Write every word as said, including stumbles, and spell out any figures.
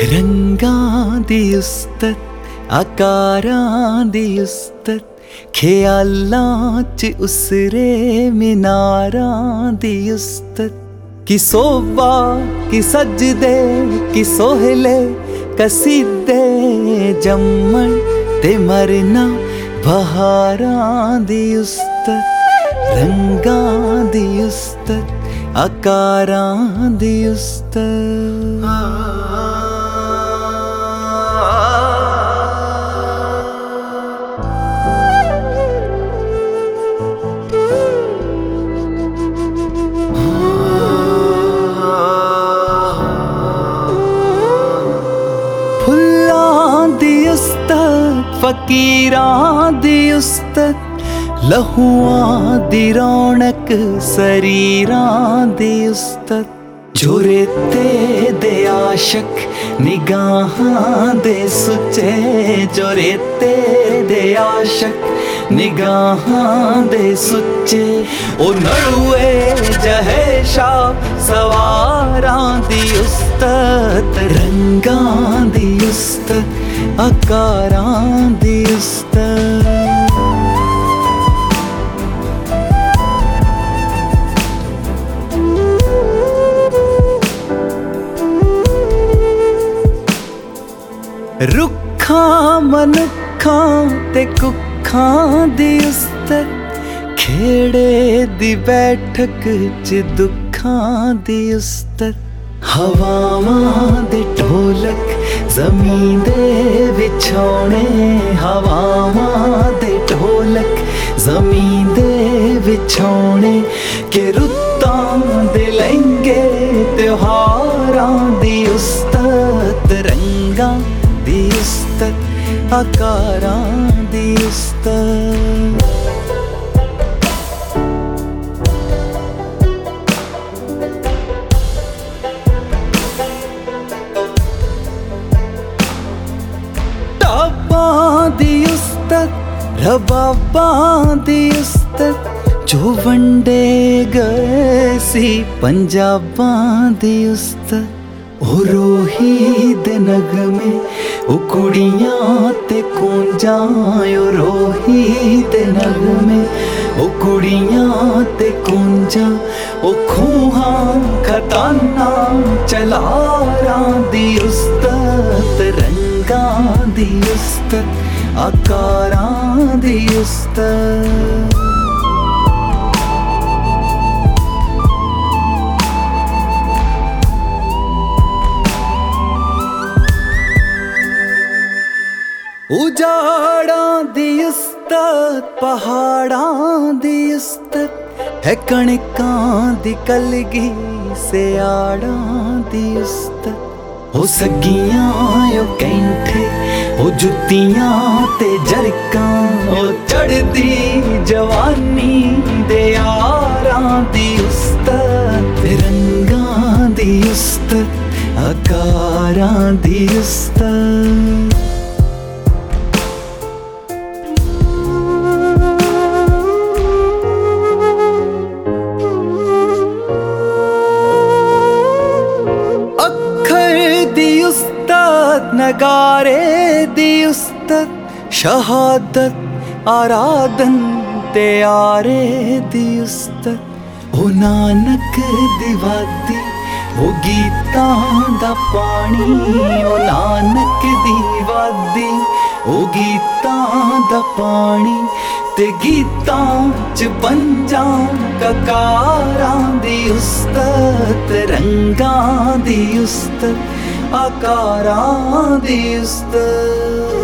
रंगां दी उस्तत आकारां दी उस्तत ख्यालां च उसरे मीनारां दी उस्तत कि सोवा कि सजदे कि सोहले कसीदे जम्मन ते मरना बहारां दी उस्तत रंगां दी उस्तत आकारां दी उस्तत। फुल्लां दी उस्तत फकीरां दी उस्तत लहूआं दी रौनक सरीरां दी उस्तत जो रेते दे आशक निगाहां दे सुच्चे जो रेते दे आशक निगाहां दे सुच्चे ओ नड़ुए जहेशा सवारां दी उस्तत रंगां दी उस्तत आकारां दी उस्तत। रुखां मनुखां ते कुखां दी उस्तत खेड़े दी बैठक च दुखां दी उस्तत हवावां दे ढोलक ज़मीं दे विछौने हवावां दे ढोलक ज़मीं दे विछौने के रुत्तां दे लहंगे त्योहारां दी उस्तत रंगां दी उस्तत आकारां दी उस्तत। टाबां दी उस्तत रबाबां दी उस्तत जो वंडे गए सी पंजाबां दी उस्तत ओ रोही दे नगमे ओ कुड़ियां ते कूंजां ओ रोही दे नगमे ओ कुड़ियां ते कूंजां ओ खूहां खतानां चलारां दी उस्तत रंगां दी उस्तत आकारां दी उस्तत। उजाड़ां दी उस्तत पहाड़ां दी उस्तत है कणकां दी कलगी सियाड़ां दी उस्तत ओ सगियां ओ कैंठे ओ जुत्तियां ते जरकां ओ चढ़दी जवानी दे यारां दी उस्तत रंगां दी उस्तत आकारां दी उस्तत। नगारे दी उस्तत शहादत आराधन ते आरे दी उस्तत ओ नानक दी वादी ओ गीतां दा पानी ओ नानक दी वादी ओ गीतां दा पानी ते गीतां च पंजां ककारां दी उस्तत रंगां दी उस्तत आकारां दी उस्तत।